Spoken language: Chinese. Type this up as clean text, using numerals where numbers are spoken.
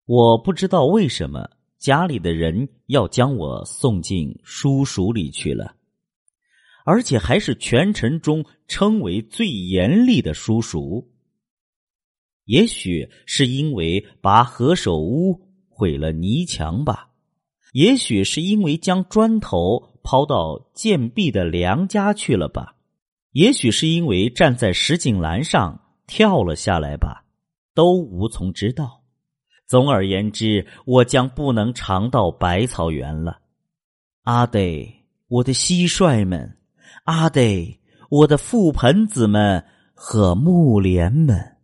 我不知道为什么家里的人要将我送进书塾里去了，而且还是全城中称为最严厉的书塾。也许是因为把何首乌毁了泥墙吧，也许是因为将砖头抛到贱婢的梁家去了吧，也许是因为站在石井栏上跳了下来吧，都无从知道。总而言之，我将不能常到百草园了。阿得，我的蟋蟀们，阿得，我的覆盆子们和木莲们。